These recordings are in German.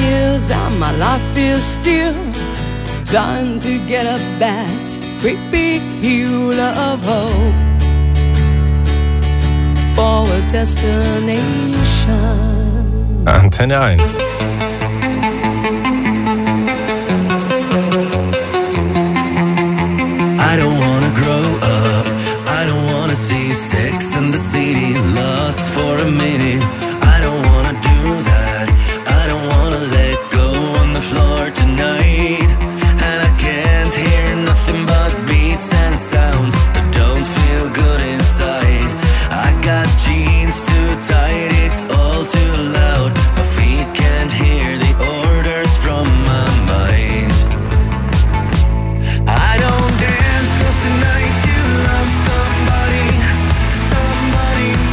years and my life is still trying to get up that great big hill of hope for a destination. Antenne 1. I don't wanna grow up, I don't wanna see Sex and the City lost for a minute. I don't wanna do that, I don't wanna let go on the floor tonight. And I can't hear nothing but beats and sounds that don't feel good inside. I got jeans too tight, it's all too loud. My feet can't hear the orders from my mind. I don't dance 'cause tonight you love somebody, somebody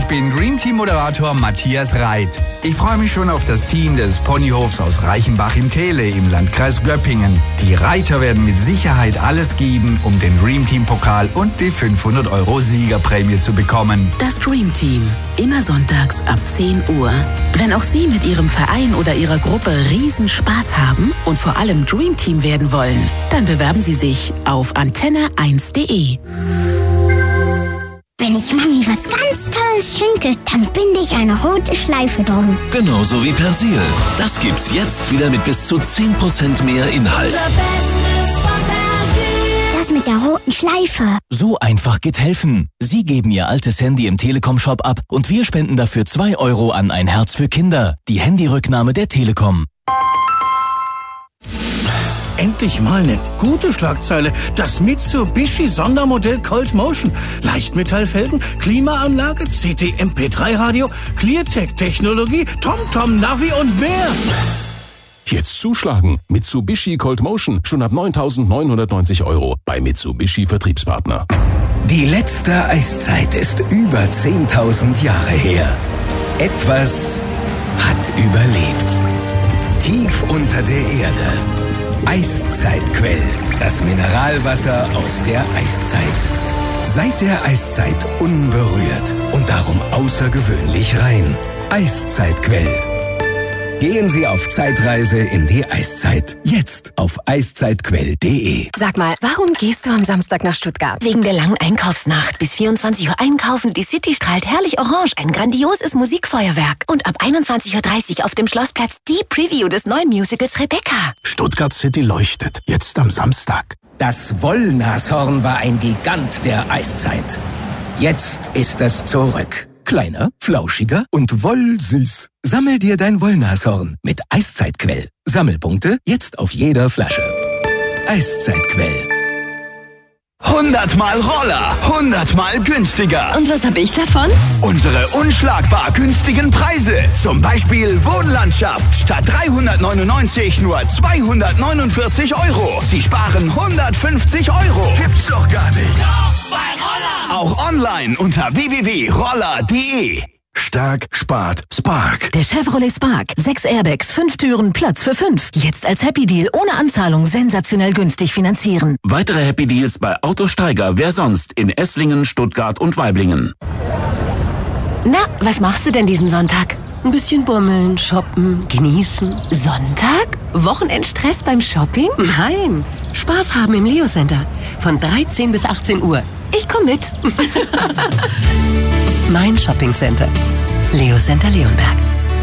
bin Dream Team Moderator Matthias Reit. Ich freue mich schon auf das Team des Ponyhofs aus Reichenbach im Teele im Landkreis Göppingen. Die Reiter werden mit Sicherheit alles geben, um den Dream Team Pokal und die 500 € Siegerprämie zu bekommen. Das Dream Team. Immer sonntags ab 10 Uhr. Wenn auch Sie mit Ihrem Verein oder Ihrer Gruppe Riesenspaß haben und vor allem Dream Team werden wollen, dann bewerben Sie sich auf antenne1.de. Wenn ich Mami was ganz Tolles schenke, dann binde ich eine rote Schleife drum. Genauso wie Persil. Das gibt's jetzt wieder mit bis zu 10% mehr Inhalt. Das mit der roten Schleife. So einfach geht helfen. Sie geben Ihr altes Handy im Telekom-Shop ab und wir spenden dafür 2 € an ein Herz für Kinder. Die Handyrücknahme der Telekom. Endlich mal eine gute Schlagzeile. Das Mitsubishi Sondermodell Cold Motion. Leichtmetallfelgen, Klimaanlage, CT-MP3-Radio, Cleartech-Technologie, TomTom-Navi und mehr. Jetzt zuschlagen. Mitsubishi Cold Motion. Schon ab 9.990 € bei Mitsubishi Vertriebspartner. Die letzte Eiszeit ist über 10.000 Jahre her. Etwas hat überlebt. Tief unter der Erde. Eiszeitquell, das Mineralwasser aus der Eiszeit. Seit der Eiszeit unberührt und darum außergewöhnlich rein. Eiszeitquell. Gehen Sie auf Zeitreise in die Eiszeit. Jetzt auf eiszeitquell.de. Sag mal, warum gehst du am Samstag nach Stuttgart? Wegen der langen Einkaufsnacht. Bis 24 Uhr einkaufen, die City strahlt herrlich orange. Ein grandioses Musikfeuerwerk. Und ab 21.30 Uhr auf dem Schlossplatz die Preview des neuen Musicals Rebecca. Stuttgart City leuchtet. Jetzt am Samstag. Das Wollnashorn war ein Gigant der Eiszeit. Jetzt ist es zurück. Kleiner, flauschiger und wollsüß. Sammel dir dein Wollnashorn mit Eiszeitquell. Sammelpunkte jetzt auf jeder Flasche. Eiszeitquell. 100-mal Roller, 100-mal günstiger. Und was habe ich davon? Unsere unschlagbar günstigen Preise. Zum Beispiel Wohnlandschaft statt 399 nur 249 €. Sie sparen 150 €. Gibt's doch gar nicht. Kauf bei Roller. Auch online unter www.roller.de. Stark, spart, Spark. Der Chevrolet Spark. 6 Airbags, 5 Türen, Platz für 5. Jetzt als Happy Deal ohne Anzahlung sensationell günstig finanzieren. Weitere Happy Deals bei Autosteiger. Wer sonst? In Esslingen, Stuttgart und Waiblingen. Na, was machst du denn diesen Sonntag? Ein bisschen bummeln, shoppen, genießen. Sonntag? Wochenendstress beim Shopping? Nein, Spaß haben im Leo Center. Von 13 bis 18 Uhr. Ich komm mit. Mein Shoppingcenter. Leo Center Leonberg.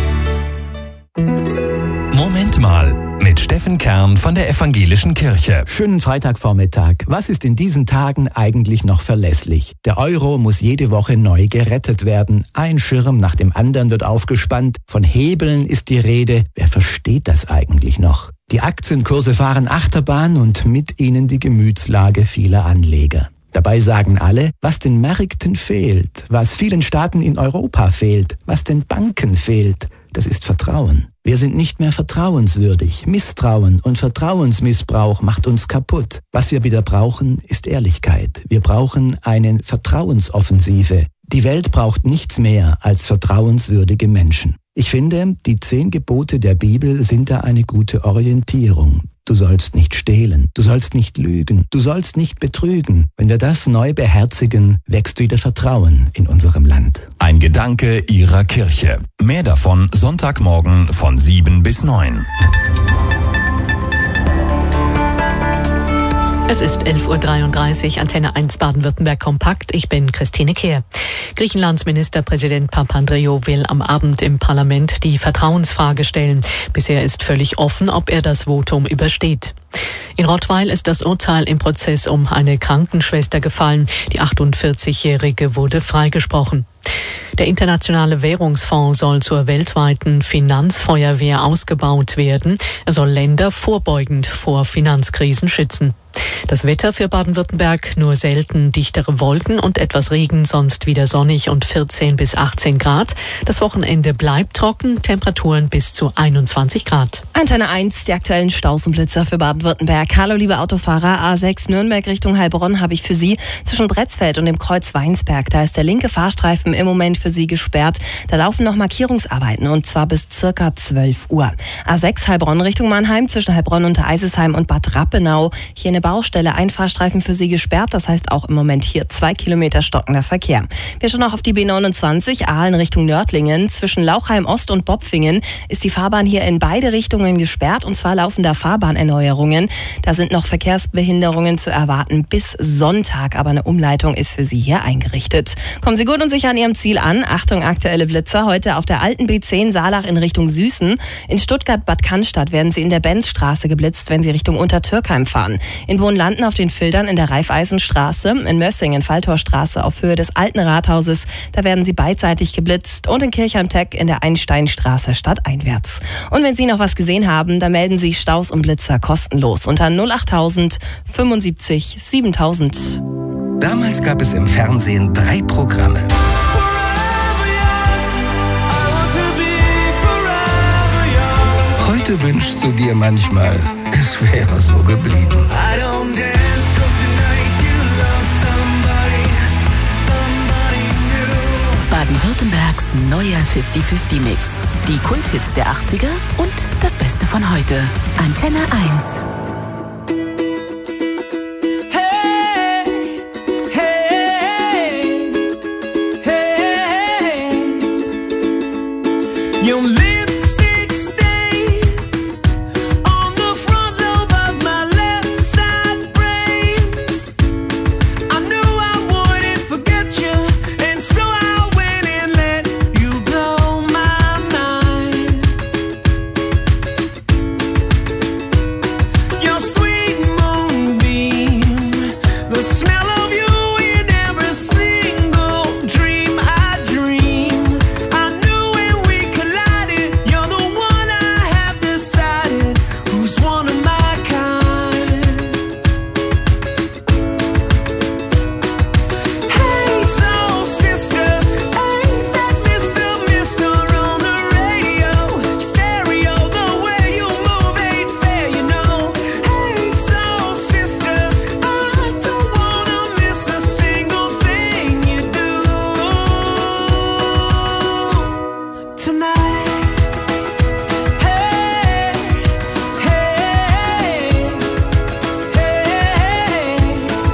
Moment mal. Mit Steffen Kern von der Evangelischen Kirche. Schönen Freitagvormittag. Was ist in diesen Tagen eigentlich noch verlässlich? Der Euro muss jede Woche neu gerettet werden. Ein Schirm nach dem anderen wird aufgespannt. Von Hebeln ist die Rede. Wer versteht das eigentlich noch? Die Aktienkurse fahren Achterbahn und mit ihnen die Gemütslage vieler Anleger. Dabei sagen alle, was den Märkten fehlt, was vielen Staaten in Europa fehlt, was den Banken fehlt, das ist Vertrauen. Wir sind nicht mehr vertrauenswürdig. Misstrauen und Vertrauensmissbrauch macht uns kaputt. Was wir wieder brauchen, ist Ehrlichkeit. Wir brauchen eine Vertrauensoffensive. Die Welt braucht nichts mehr als vertrauenswürdige Menschen. Ich finde, die 10 Gebote der Bibel sind da eine gute Orientierung. Du sollst nicht stehlen, du sollst nicht lügen, du sollst nicht betrügen. Wenn wir das neu beherzigen, wächst wieder Vertrauen in unserem Land. Ein Gedanke Ihrer Kirche. Mehr davon Sonntagmorgen von 7 bis 9. Es ist 11.33 Uhr, Antenne 1 Baden-Württemberg kompakt. Ich bin Christine Kehr. Griechenlands Ministerpräsident Papandreou will am Abend im Parlament die Vertrauensfrage stellen. Bisher ist völlig offen, ob er das Votum übersteht. In Rottweil ist das Urteil im Prozess um eine Krankenschwester gefallen. Die 48-Jährige wurde freigesprochen. Der Internationale Währungsfonds soll zur weltweiten Finanzfeuerwehr ausgebaut werden. Er soll Länder vorbeugend vor Finanzkrisen schützen. Das Wetter für Baden-Württemberg: nur selten dichtere Wolken und etwas Regen, sonst wieder sonnig und 14 bis 18 Grad. Das Wochenende bleibt trocken, Temperaturen bis zu 21 Grad. Antenne 1, die aktuellen Staus und Blitzer für Baden-Württemberg. Hallo liebe Autofahrer, A6 Nürnberg Richtung Heilbronn habe ich für Sie zwischen Bretzfeld und dem Kreuz Weinsberg. Da ist der linke Fahrstreifen im Moment für Sie gesperrt. Da laufen noch Markierungsarbeiten und zwar bis circa 12 Uhr. A6 Heilbronn Richtung Mannheim zwischen Heilbronn und Eisesheim und Bad Rappenau. Hier eine Baustelle, ein Fahrstreifen für Sie gesperrt. Das heißt auch im Moment hier 2 Kilometer stockender Verkehr. Wir schauen auch auf die B29 Aalen Richtung Nördlingen. Zwischen Lauchheim Ost und Bopfingen ist die Fahrbahn hier in beide Richtungen gesperrt und zwar laufen da Fahrbahnerneuerungen. Da sind noch Verkehrsbehinderungen zu erwarten bis Sonntag, aber eine Umleitung ist für Sie hier eingerichtet. Kommen Sie gut und sicher an Ihrem Ziel an. Achtung, aktuelle Blitzer. Heute auf der alten B10 Saalach in Richtung Süßen. In Stuttgart-Bad Cannstatt werden Sie in der Benzstraße geblitzt, wenn Sie Richtung Untertürkheim fahren. In Wohnlanden auf den Filtern in der Raiffeisenstraße. In Mössingen Falltorstraße auf Höhe des alten Rathauses. Da werden Sie beidseitig geblitzt. Und in Kirchheim-Teck in der Einsteinstraße stadteinwärts. Und wenn Sie noch was gesehen haben, dann melden Sie Staus und Blitzer kostenlos unter 08000 75 7000. Damals gab es im Fernsehen 3 Programme. Heute wünschst du dir manchmal, es wäre so geblieben. Baden-Württembergs neuer 50-50-Mix. Die Kulthits der 80er und das Beste von heute. Antenne 1. Your lipstick stains on the front lobe of my left side brains. I knew I wouldn't forget you, and so I went and let you blow my mind. Your sweet moonbeam, the smell of you in every single dream I dream. I knew when we collided, you're the one I have decided who's one of my kind. Hey, soul sister, ain't that Mr. on the radio? Stereo, the way you move ain't fair, you know. Hey, soul sister, I don't wanna miss a single thing you do tonight. Hey, hey, hey,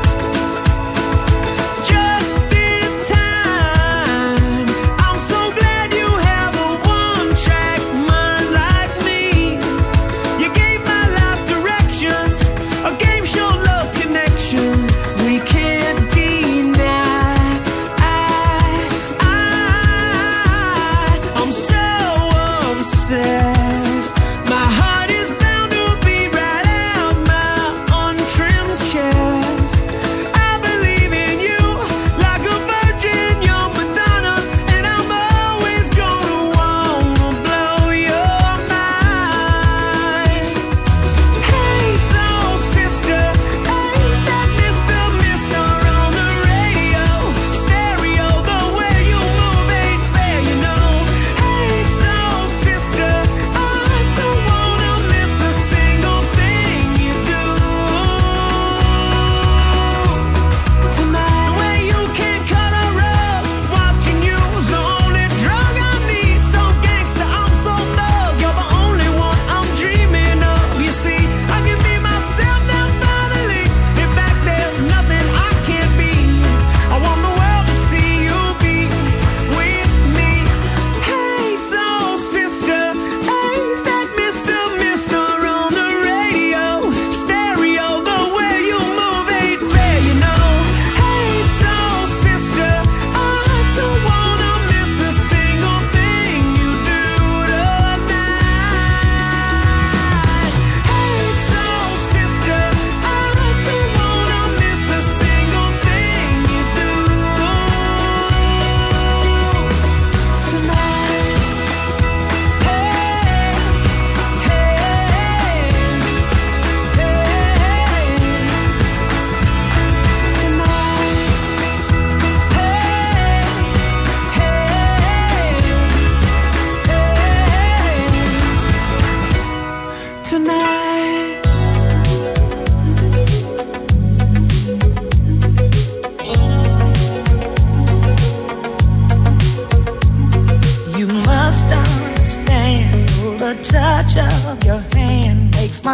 just in time. I'm so glad you have a one-track mind like me. You gave my life direction, a game show love connection we can't deny. I'm so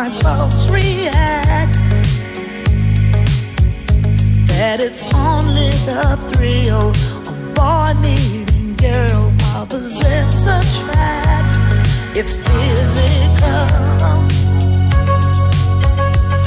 my folks react. That it's only the thrill of boy meeting girl, opposites attract. It's still